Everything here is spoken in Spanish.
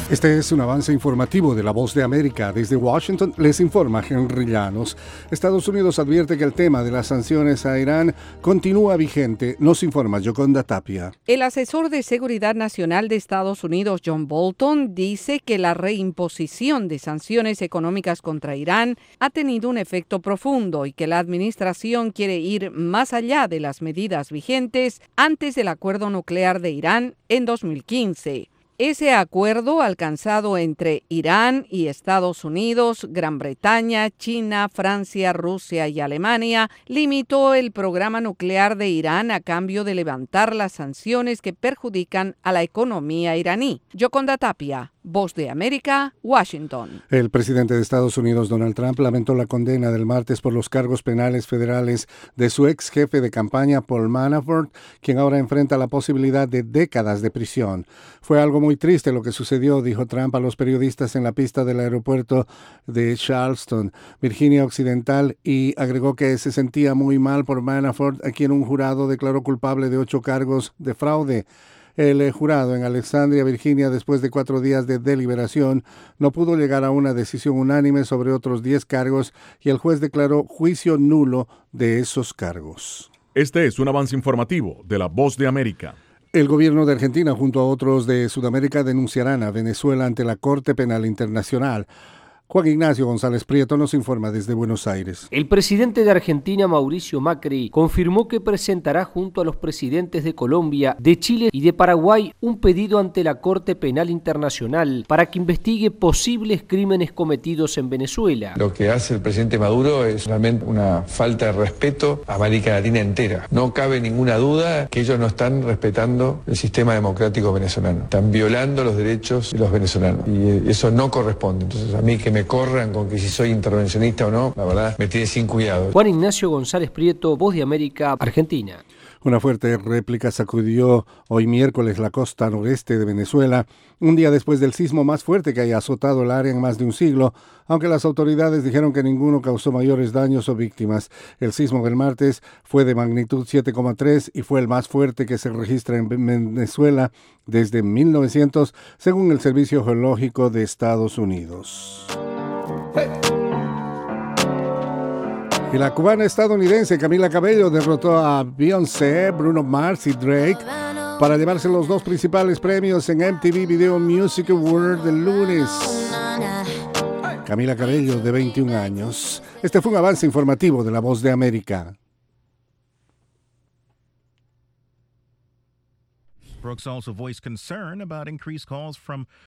Este es un avance informativo de La Voz de América. Desde Washington les informa Henry Llanos. Estados Unidos advierte que el tema de las sanciones a Irán continúa vigente. Nos informa Yoconda Tapia. El asesor de Seguridad Nacional de Estados Unidos, John Bolton, dice que la reimposición de sanciones económicas contra Irán ha tenido un efecto profundo y que la administración quiere ir más allá de las medidas vigentes antes del acuerdo nuclear de Irán en 2015. Ese acuerdo, alcanzado entre Irán y Estados Unidos, Gran Bretaña, China, Francia, Rusia y Alemania, limitó el programa nuclear de Irán a cambio de levantar las sanciones que perjudican a la economía iraní. Yoconda Tapia, Voz de América, Washington. El presidente de Estados Unidos, Donald Trump, lamentó la condena del martes por los cargos penales federales de su ex jefe de campaña, Paul Manafort, quien ahora enfrenta la posibilidad de décadas de prisión. Fue algo muy triste lo que sucedió, dijo Trump a los periodistas en la pista del aeropuerto de Charleston, Virginia Occidental, y agregó que se sentía muy mal por Manafort, a quien un jurado declaró culpable de 8 cargos de fraude. El jurado en Alexandria, Virginia, después de 4 días de deliberación, no pudo llegar a una decisión unánime sobre otros 10 cargos y el juez declaró juicio nulo de esos cargos. Este es un avance informativo de La Voz de América. El gobierno de Argentina, junto a otros de Sudamérica, denunciarán a Venezuela ante la Corte Penal Internacional. Juan Ignacio González Prieto nos informa desde Buenos Aires. El presidente de Argentina, Mauricio Macri, confirmó que presentará junto a los presidentes de Colombia, de Chile y de Paraguay un pedido ante la Corte Penal Internacional para que investigue posibles crímenes cometidos en Venezuela. Lo que hace el presidente Maduro es realmente una falta de respeto a América Latina entera. No cabe ninguna duda que ellos no están respetando el sistema democrático venezolano. Están violando los derechos de los venezolanos y eso no corresponde. Entonces, a mí que me corran con que si soy intervencionista o no, la verdad, me tiene sin cuidado. Juan Ignacio González Prieto, Voz de América, Argentina. Una fuerte réplica sacudió hoy miércoles la costa noreste de Venezuela, un día después del sismo más fuerte que haya azotado el área en más de un siglo, aunque las autoridades dijeron que ninguno causó mayores daños o víctimas. El sismo del martes fue de magnitud 7,3 y fue el más fuerte que se registra en Venezuela desde 1900, según el Servicio Geológico de Estados Unidos. Y la cubana estadounidense Camila Cabello derrotó a Beyoncé, Bruno Mars y Drake para llevarse los 2 principales premios en MTV Video Music Award del lunes. Camila Cabello, de 21 años. Este fue un avance informativo de La Voz de América. Brooks also voiced concern about increased calls from